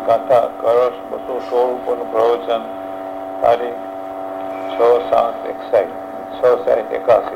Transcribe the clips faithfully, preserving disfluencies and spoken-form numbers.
ગાથા કળશ બસો સોળ ઉપરનું પ્રવચન તારીખ છ સાત એકસાઠ છ સાઠ એકાસી.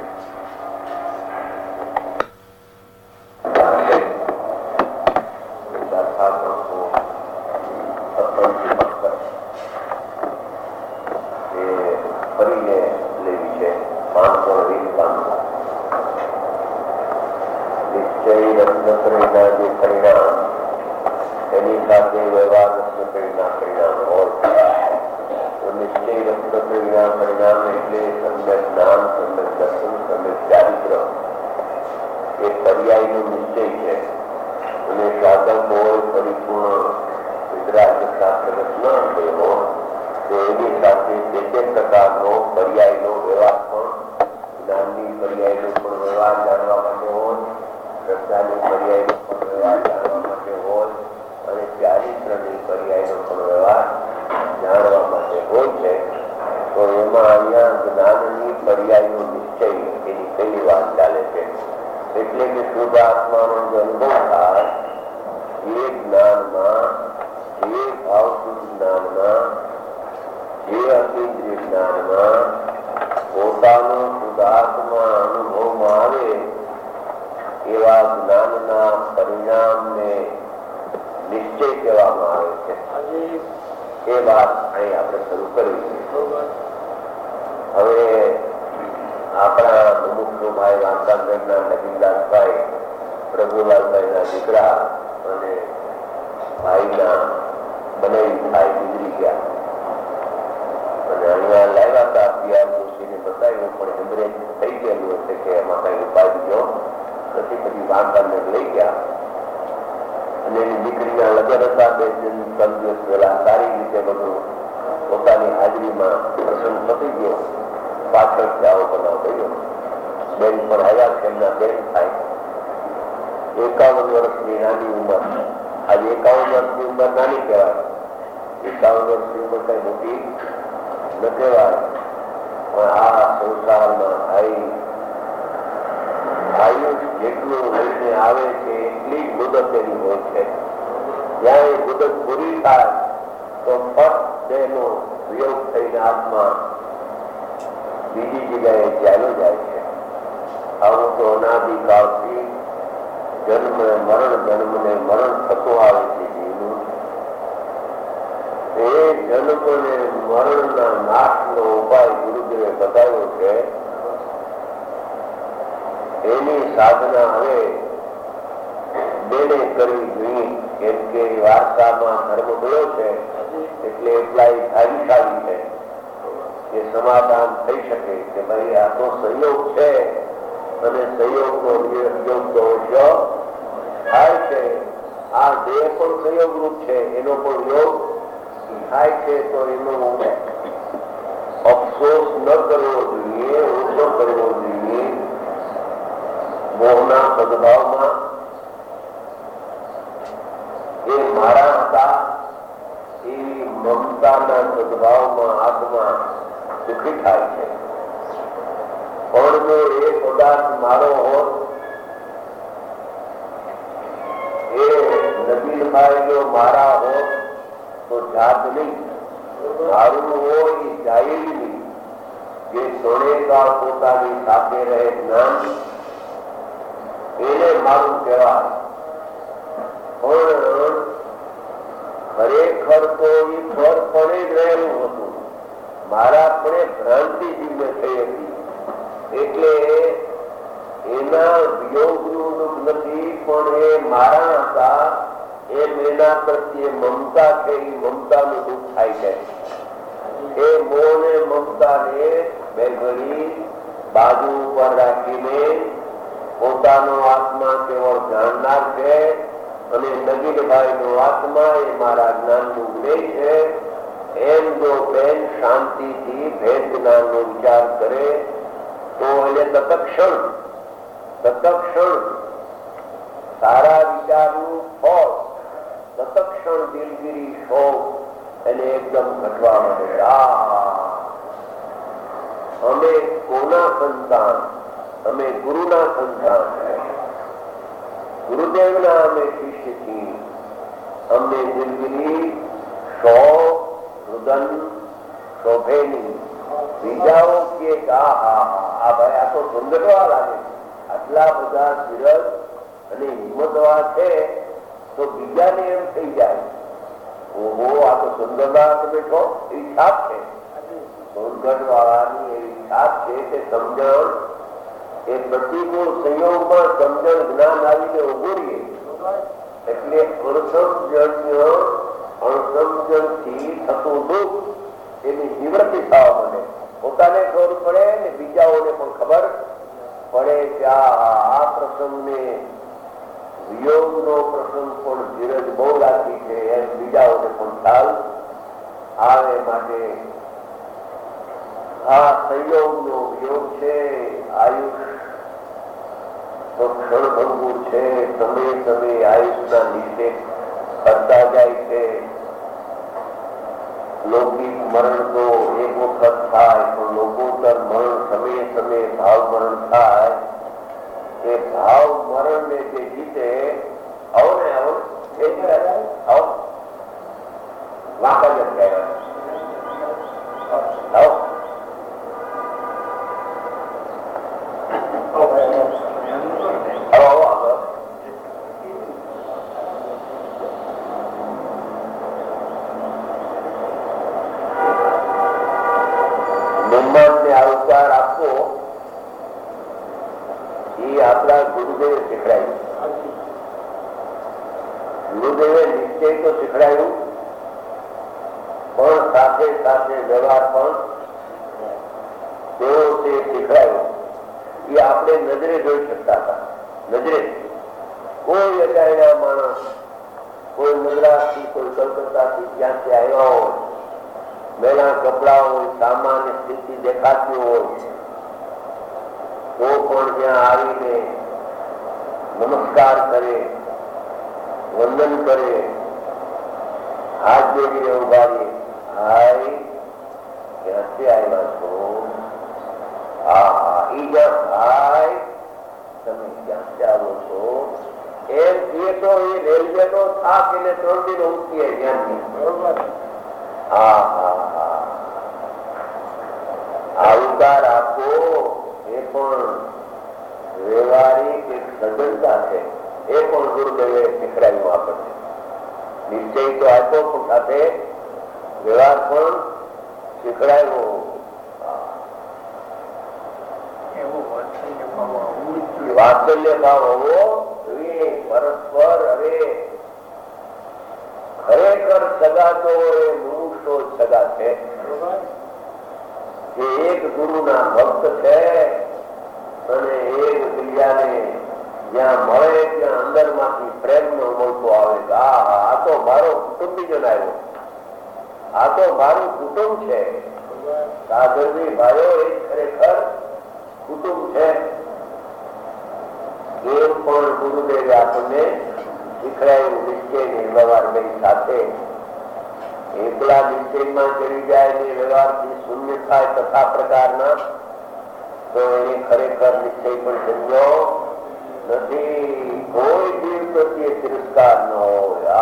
એકાવન વર્ષની નાની ઉંમર, આજે એકાવન વર્ષની ઉંમર નાની કહેવાય, એકાવન વર્ષની ઉંમર કઈ મોટી ન કહેવાય. પણ આ સંસારમાં ભાઈ આયુષ જેટલું લઈને આવે છે એટલી જ મુદત એની હોય છે. જ્યાં એ મુદત પૂરી થાય તો ફટ તેનો વિયોગ થઈને આત્મા બીજી જગ્યાએ ચાલ્યો જાય છે. આવું તો અનાદિકાળથી જન્મ મરણ જન્મ ને મરણ થતું આવે છે. એ જન્મ ને મરણ ના નાશ નો ઉપાય ગુરુદેવે બતાવ્યો છે. એની સાધના હવે બેને કરવી જોઈએ, કેમ કે વારસામાં ધર્મ મળ્યો છે એટલે એટલા ભાગ્યશાળી છે કે સમાધાન થઈ શકે કે ભાઈ આ તો સહયોગ છે અને સહયોગ નો યોગ તો થાય છે. આ દેહ પણ સહયોગ રૂપ છે, એનો પણ યોગ થાય છે. તો એનો અફસોસ ન કરવો જોઈએ, ઓછો કરવો જોઈએ. મોહના સદભાવમાં એ મારા હતા એવી મમતાના સદભાવમાં આત્મા દુઃખી થાય છે. પણ જો એ પદાર્થ મારો હોત, એ નબીલભાઈ જો મારા હોત તો જાત નહીં, મારું હોય એ જાય નહીં. જે સોનેકાળ પોતાની સાથે રહે જ્ઞાન એને મારું કહેવાય. પણ ખરેખર તો એ પર પડે જ રહેલું હતું, મારા પડે ભ્રાંતિ જીવને થઈ હતી. એટલે એના વિયોગનું દુઃખ નથી, પણ એ મારા હતા એમ એના પ્રત્યે મમતા છે, એ મમતાનું દુઃખ થાય છે. એ મોહ ને મમતા ને બે ઘડી બાજુ ઉપર રાખીને પોતાનો આત્મા કેવળ જાણનાર છે અને નગીનભાઈ નો આત્મા એ મારા જ્ઞાન નું જ્ઞેય છે. એમ જો બેન શાંતિથી ભેદ જ્ઞાન નો વિચાર કરે તો એને તત્ક્ષણ તત્ક્ષણ સારા વિચારનું ફળ, તત્ક્ષણ દિલગીરી શોક એને એકદમ ઘટવા મળે. અમે કોના સંતાન? અમે ગુરુના સંતાન, ગુરુદેવના અમે શિષ્ય છીએ. અમને જિંદગી સો રુદન શોભે નહીં. બીજાઓ કે આ આ ભાઈ આ તો સુંદરવા લાગે, આટલા બધા ધીરજ અને હિંમતવા છે, તો બીજાને એમ થઈ જાય ઓહો આ તો સુંદરવા બેઠો. એવી છાપ છે સુંદર વાળાની, એવી છાપ છે કે સમજણ એ પ્રતિકૂળ સંયોગમાં સમજણ જ્ઞાન આવીને ઉભું રહીએ એટલે અણસમજણ્ય અણસમજણથી થતું દુઃખ એની નિવૃત્તિ થવા માંડે. પોતાને ખબર પડે ને બીજાઓને પણ ખબર પડે કે આ પ્રસંગને વિયોગનો પ્રસંગ પણ ધીરજ બહુ રાખી છે એમ બીજાઓને પણ ખ્યાલ આવે. માટે આ સંયોગનો વિયોગ છે, આયુષ તો ક્ષણભંગુર છે, સમય સમયે આયુષના નિષેધ કરતા જાય છે. લૌકિક મરણ તો એક વખત થાય, પણ લોકોત્તર મરણ સમયે સમયે ભાવ મરણ થાય. એ ભાવ મરણ ને જે જીતે આવો ને આવો આવો વાંકા જ કહેવાય. આવો આવકાર આપવો એ આપણા ગુરુદેવે શીખડાયું. ગુરુદેવે નિશ્ચય તો શીખડાયું, પણ સાથે સાથે વ્યવહાર પણ તેઓ તે શીખડાયો એ આપણે નજરે જોઈ શકતા હતા. નજરે કોઈ અજાણ્યા માણસ, કોઈ મદ્રાસથી કોઈ કલકત્તાથી ક્યાંથી આવ્યા હોય, મેલા કપડા હોય, સામાન્ય સ્થિતિ દેખાતી હોય, તો પણ ત્યાં આવીને નમસ્કાર કરે, વંદન કરે, હાથ જોડીને ઉભા રહે. હાય ક્યાંથી આવ્યા છો? હા ઈ જ્યાં હાય તમે ક્યાંથી આવો છો એમ એ તો એ રેલવે નો થાક એને ત્રણ દિન ઉઠીએ જ્ઞાનની. બરોબર. હા હા હા આવકાર આપો એ પણ વ્યવહારિક એક સજ્જનતા છે. એ પણ ગુરુદેવે શીખડાયું આપણને. નિશ્ચય તો આપ્યો પણ સાથે વ્યવહાર પણ શીખડાયો. વાત્સલ્ય ભાવ હોવો જોઈએ પરસ્પર. હવે ખરેખર સગા તો એ મુમુક્ષો સગા છે, જે એક ગુરુના ભક્ત છે અને એક બીજાને જ્યાં મળે ત્યાં અંદર માંથી પ્રેમ નો મળતો આવે. આ તો મારો કુટુંબીજન આવ્યો, આ તો મારું કુટુંબ છે. સાગરજી ભાઈઓ એ ખરેખર કુટુંબ છે. એમ પણ ગુરુદેવે આપણને શીખડાયું. નિશ્ચય ને વ્યવહાર બે સાથે. એકલા નિશ્ચયમાં ચડી જાય ને વ્યવહારથી શૂન્ય થાય તથા પ્રકારના, તો એને ખરેખર નિશ્ચય પણ સમજો નથી. કોઈ જીવ પ્રત્યે તિરસ્કાર ન હોય.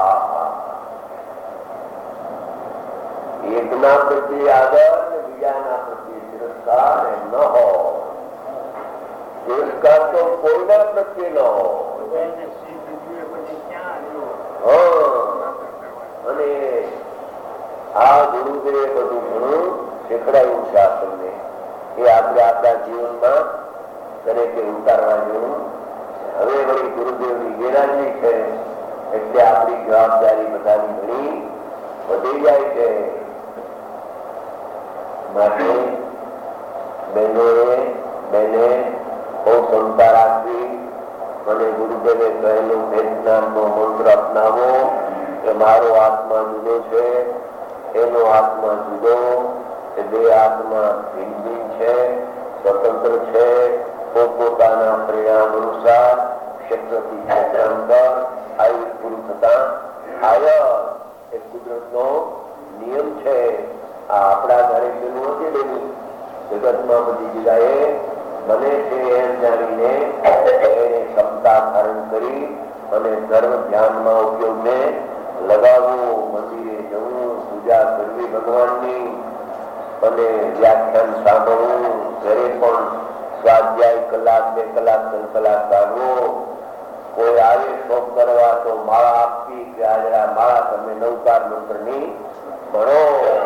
એકના પ્રત્યે આદર ને બીજાના પ્રત્યે તિરસ્કાર એમ ન હોય. તિરસ્કાર તો કોઈના પ્રત્યે ન હોય. અને આ ગુરુદેવે બધું ઘણું શીખડાયું છે આપણને. એ આપણે આપણા જીવનમાં દરેકે ઉતારવા જેવું. હવે વળી ગુરુદેવની ગેરહાજરી છે એટલે આપણી જવાબદારી બધાની ઘણી વધી જાય છે. માટે બહેનોએ બેને બહુ ક્ષમતા રાખવી અને ગુરુદેવે કહેલું વેદનાનો મંત્ર અપનાવો કે મારો આત્મા જુદો છે, એનો આત્મા જુદો, એ બે આત્મા ભિન્ન ભિન્ન છે, સ્વતંત્ર છે, પોતપોતાના પરિણામ અનુસાર ક્ષેત્રથી ક્ષેત્રાંતર આયુ પૂરું થતા આયર એ કુદરતનો નિયમ છે. આ આપણા ઘરે પેલું નથી લેવું. જગતમાં બધી જગ્યાએ બને છે એમ જાણીને એને ક્ષમતા ધારણ કરી અને ધર્મ ધ્યાનમાં ઉપયોગને લગાવવું, મંદિરે જવું, પૂજા કરવી ભગવાનની અને વ્યાખ્યાન સાંભળવું, ઘરે પણ સ્વાધ્યાય કલાક બે કલાક ત્રણ કલાક કાઢવો, કોઈ આવે શોખ કરવા તો માળા આપવી કે હાજરા માળા તમે નવકાર મંત્રની ભણો.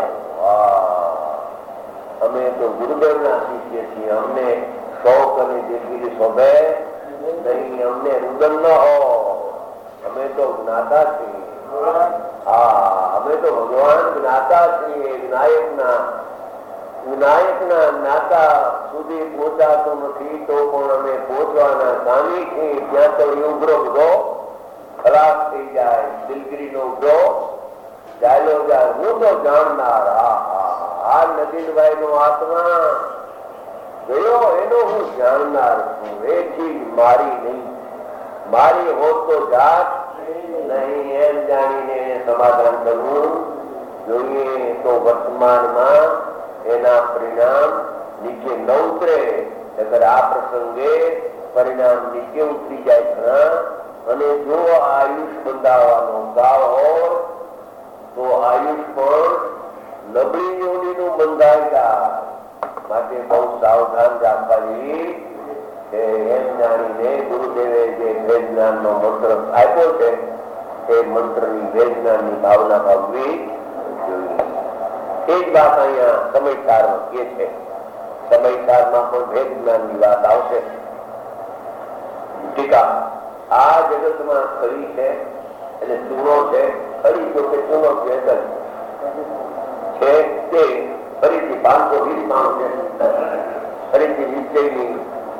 અમે તો ગુરુદેવના શિષ્ય છીએ, અમને શોખ અને દેખીની શોભે નહીં, અમને રુદન ન હો, અમે તો જ્ઞાતા છીએ. હા, અમે તો ભગવાન જ્ઞાતા છીએ. વિનાયકના વિનાયકના જ્ઞાતા સુધી પહોંચાતો નથી તો પણ અમે પહોંચવાના કામી છીએ. ત્યાં તો ઉભરો બધો ખલાસ થઈ જાય, દિલગીરીનો ઉભરો ચાલ્યો જાય. હું તો જાણનાર આ નદીનભાઈ નો આત્મા ગયો એનો હું જાણનાર છું. એ ચીજ મારી નહીં, મારી હોત તો જાત નહીં, એમ જાણીને સમાધાન કરવું જોઈએ. તો વર્તમાનમાં એના પરિણામ નીચે ન ઉતરે. અગર આ પ્રસંગે પરિણામ નીચે ઉતરી જાય ખરા, અને જો આયુષ બંધાવવાનો ગાવ હોય તો આયુષ પણ નબળી યોનીનું બંધાઈ જાય. માટે બહુ સાવધાન રાખવાની છે. એમ જાણીને ગુરુદેવે જે વેદ જ્ઞાનનો મંત્ર આપ્યો છે તે મંત્રની વેદ જ્ઞાનની ભાવના ભાવવી જોઈએ. એ જ વાત અહીંયા સમયસારમાં કે છે. સમયસારમાં પણ વેદ જ્ઞાનની વાત આવશે. ટીકા આ જગતમાં ખરી છે એટલે ચૂનો છે. ખરી જો કે ચૂનો છે છે તે ફરીથી પાંચસો વીસ માણસ છે. ફરીથી નિશ્ચયની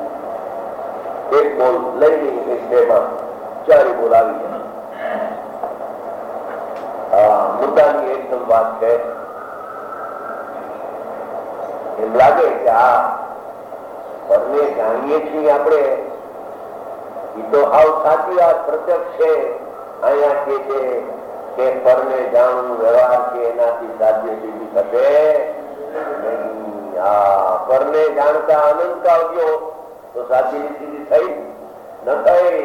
એક બોલ લઈને નિશ્ચયમાં ચારી બોલ આવી છે. મુદ્દાની એકદમ વાત છે. એમ લાગે કે આ પરને જાણીએ છીએ આપણે, એ તો આવ સાચી વાત પ્રત્યક્ષ છે. અહીંયા કે છે કે પરને જાણવું વ્યવહાર છે એનાથી સાધ્ય સિદ્ધિ થશે નહીં. આ પરને જાણતા અનંત આવ્યો તો સાચી સિદ્ધિ થઈ ન થઈ.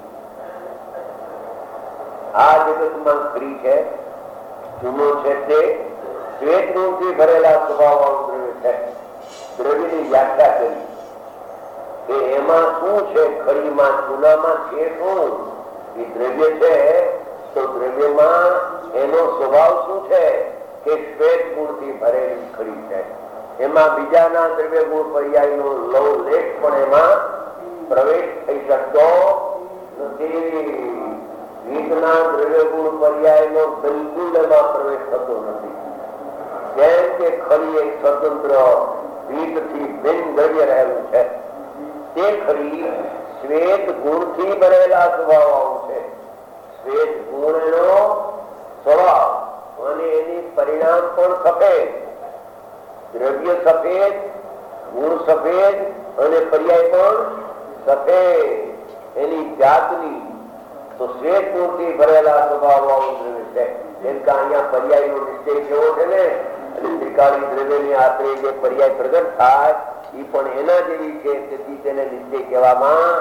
આ જગતમાં સ્ત્રી છે, જૂનો છે તે શ્વેત ગુણથી ભરેલા સ્વભાવ વાળું દ્રવ્ય છે. દ્રવ્યની વ્યાખ્યા કરી કે એમાં શું છે, ખડીમાં ચૂનામાં છે શું? એ દ્રવ્ય છે તો દ્રવ્યમાં એનો સ્વભાવ શું છે કે શ્વેત ગુણથી ભરેલી ખડી છે. એમાં બીજાના દ્રવ્ય ગુણ પર્યાયનો લવ લેખ પણ એમાં પ્રવેશ થઈ શકતો નથી. ગીતના દ્રવ્ય ગુણ પર્યાયનો બિલકુલ એમાં પ્રવેશ થતો નથી. કેમ કે ખરી એક સ્વતંત્ર ગીતથી બિન દ્રવ્ય રહેલું છે. તે ખરી શ્વેત ગુણથી ભરેલા સ્વભાવ આવું છે. શ્વેત ગુણ એનો સ્વભાવ અને એની પરિણામ પણ સફેદ. દ્રવ્ય સફેદ, ગુણ સફેદ અને પર્યાય પણ સફેદ એની જાતની. તો શ્વેત ગુણથી ભરેલા સ્વભાવ વાળું દ્રવ્ય છે. જેમ કે અહીંયા પર્યાય નો નિશ્ચય કેવો છે ને, ત્રિકાળી દ્રવ્ય ની આશરે જે પર્યાય પ્રગટ થાય એ પણ એના જેવી છે. તેથી તેને નિશ્ચય કહેવામાં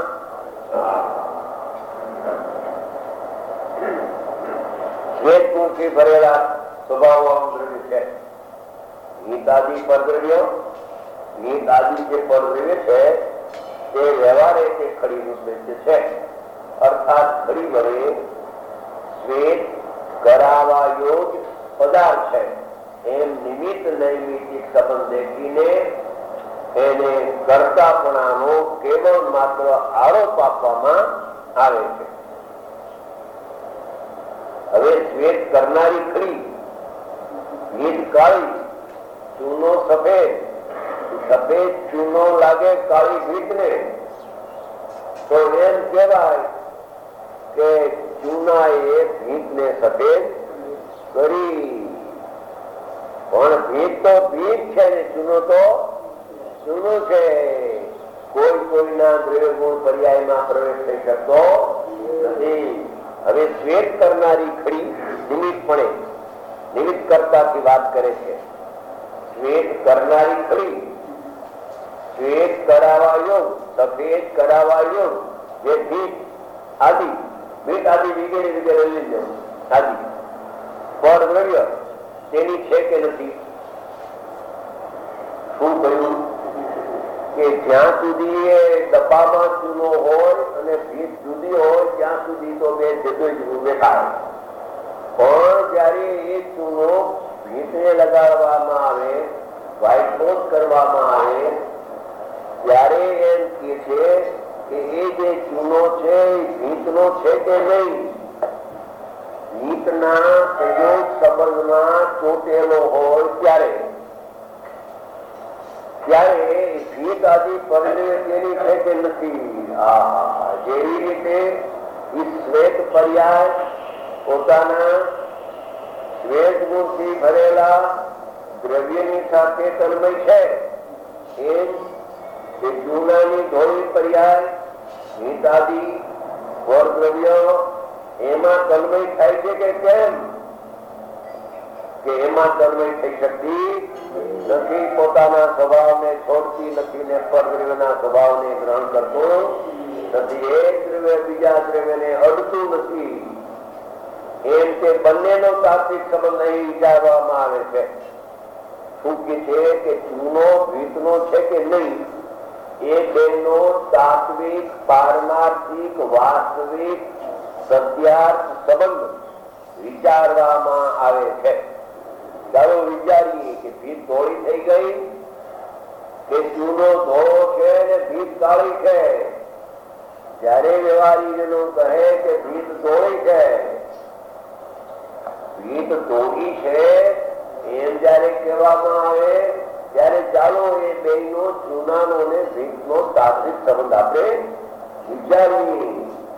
શ્વેત ગુણથી ભરેલા સ્વભાવ વાળું દ્રવ્ય છે. નીતાદી પરદ્રવ્યો, નીતાદી જે પરદ્રવ્ય છે તે વ્યવહારે તે ખડીનું દ્રવ્ય છે. અર્થાત ખડી વડે શ્વેત કરાવા યોગ પદાર્થ છે એમ નિમિત્ત નૈમિતિક સંબંધ દેખીને એને કર્તાપણાનો કેવળ માત્ર આરોપ આપવામાં આવે છે. હવે શ્વેત કરનારી ખડી, નીત કાળી, ચૂનો સફેદ. સફેદ ચૂનો લાગે કાળી ભીતને તો એમ કહેવાય કે ચૂના એ ભીતને સફેદ કરી. પણ ભીત તો ભીત છે ને ચૂનો તો ચૂનો છે. કોઈ કોઈના દ્રવ્ય ગુણ પર્યાયમાં પ્રવેશ થઈ શકતો નથી. હવે શ્વેત કરનારી ખડી નિમિત્તપણે નિમિત્ત કરતાથી વાત કરે છે. શ્વેત કરનારી ખડી, શ્વેત કરાવા યોગ, સફેદ કરાવા યોગ જે ભીત આદિ ભીત આદિ વગેરે વગેરે લઈ જવું આદિ પર દ્રવ્ય તેની છે કે નથી? શું કહ્યું કે જ્યાં સુધી એ ડબ્બામાં ચૂનો હોય અને ભીત જુદી હોય ત્યાં સુધી તો બે જુદો જ દેખાય. પણ જયારે એ ચૂનો ભીતને લગાડવામાં આવે, વ્હાઈટ વોશ કરવામાં આવે, ત્યારે એમ કે છે કે એ જે ચૂનો છે એ ભીતનો છે કે નહીં? ભીતના સંયોગ સંબંધમાં ચોટેલો હોય ત્યારે ત્યારે ભીત આદિ પરણે તેની છે કે નથી? આ જેવી રીતે શ્વેત પર્યાય પોતાના શ્વેત ગુણથી ભરેલા દ્રવ્યની સાથે તન્મય છે, એમ કે ચૂનાની ધોળી પર્યાય ભીત આદિ પર દ્રવ્ય એમાં તન્મય થાય છે કે કેમ? કે એમાં તન્મય થઈ શકતી નથી, પોતાના સ્વભાવને છોડતી નથી ને પરદ્રવ્યના સ્વભાવને ગ્રહણ કરતો નથી. એક દ્રવ્ય બીજા દ્રવ્યને અડતું નથી. એમ કે બંનેનો તાત્વિક સંબંધ અહીં વિચારવામાં આવે છે. શું કે છે કે ચૂનો ભીતનો છે કે નહીં એ બેનો તાત્વિક પારમાર્થિક વાસ્તવિક સત્યાર્થ સંબંધ વિચારવામાં આવે છે. ચાલો વિચારીએ કે ભીત ધોળી થઈ ગઈ કે ચૂનો ધોળો છે ને ભીત કાળી છે? જયારે વ્યવહારીજનો કહે કે ભીત ધોળી છે, ભીત ધોળી છે એમ જયારે કહેવામાં આવે ત્યારે ચાલો એ બેનો ચૂનાનો ને ભીતનો તાત્વિક સંબંધ આપણે વિચારીએ.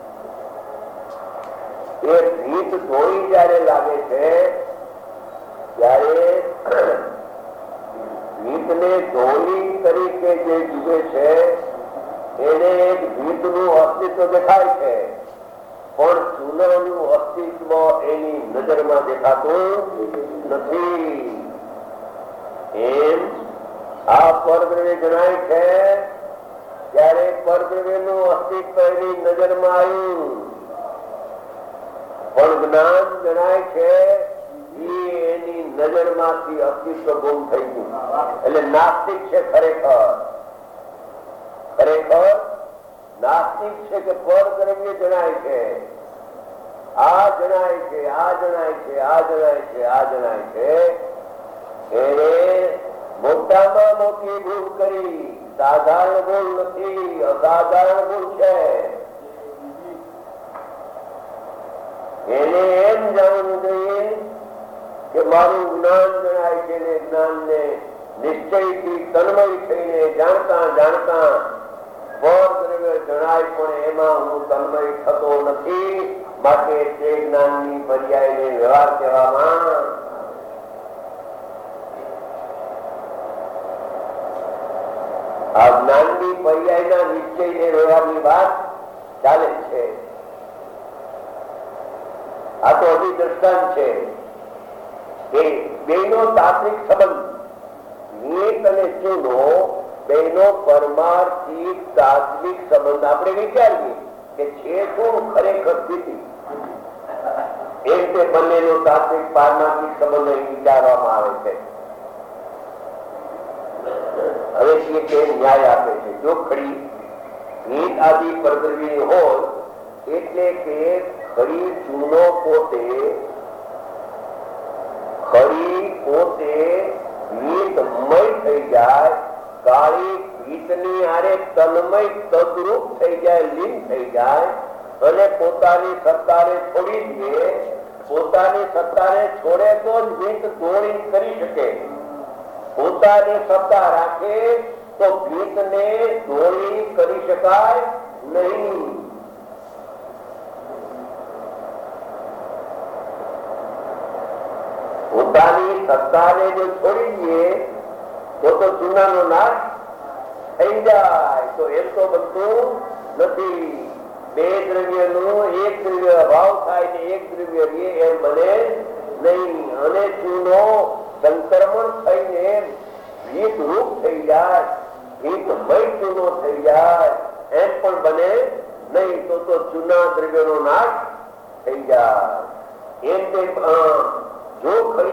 એ ભીત ધોળી જયારે લાગે છે ત્યારે ભીતને ધોળી તરીકે જે જુએ છે એને એક ભીતનું અસ્તિત્વ દેખાય છે, પણ ચૂનાનું અસ્તિત્વ એની નજરમાં દેખાતું નથી. એમ આ પરદ્રવ્ય જણાય છે ત્યારે પરદ્રવ્યનું અસ્તિત્વ એની નજરમાં આવ્યું, પણ જ્ઞાન જણાય છે એની નજરમાંથી અસ્તિત્વ ગુમ થઈ ગયું. એટલે નાસ્તિક છે ખરેખર ખરેખર નાસ્તિક છે કે પરદ્રવ્ય જણાય છે, આ જણાય છે આ જણાય છે આ જણાય છે આ જણાય છે એને મોટામાં મોટી ભૂલ કરી. સાધારણ ભૂલ નથી, અસાધારણ ભૂલ છે. એને એમ જાણવું જોઈએ કે મારું જ્ઞાન જણાય છે ને જ્ઞાનને નિશ્ચયથી તન્મય થઈને જાણતા જાણતા પરદ્રવ્ય જણાય પણ એમાં હું તન્મય થતો નથી, માટે તે જ્ઞાનની પર્યાયને વ્યવહાર કહેવામાં આ જ્ઞાનની પર્યાયના નિશ્ચયને વ્યવહારની વાત ચાલે છે. આ તો હજી દ્રષ્ટાંત છે કે બેનો તાત્વિક સંબંધ ભીત અને ચૂનો બેનો પરમાર્થિક તાત્વિક સંબંધ આપણે વિચારીએ કે છે શું ખરેખર સ્થિતિ, એમ તે બંનેનો તાત્વિક પારમાર્થિક સંબંધ વિચારવામાં આવે છે. હવે તે ન્યાય આપે છે. જો ખરી ભીત આદિ પરદ્રવ્ય હોય એટલે કે ખરી ચૂનો પોતે ખરી પોતે ભીતમય થઈ જાય, કાળી ભીતની હારે તન્મય તદ્રુપ થઈ જાય, લીન થઈ જાય અને પોતાની સત્તાને છોડી દે. પોતાની સત્તાને છોડે તો જ ભીત ધોળી કરી શકે. પોતાની સત્તા રાખે તો ભીતને ધોળી કરી શકાય નહીં. પોતાની સત્તાને જો છોડી દઈએ તો તો ચૂનાનો નાશ થઈ જાય. તો એમ તો બનતું નથી. બે દ્રવ્યનો એક દ્રવ્ય અભાવ થાય ને એક દ્રવ્ય રે એમ બને નહીં. અને ચૂનો સંક્રમણ થઈને ભીત રૂપ થઈ જાય, ભીતમય ચૂનો થઈ જાય એમ પણ બને નહીં તો તો જૂના દ્રવ્યોનો નાશ થઈ જાય. એમ તેમ જો ખરી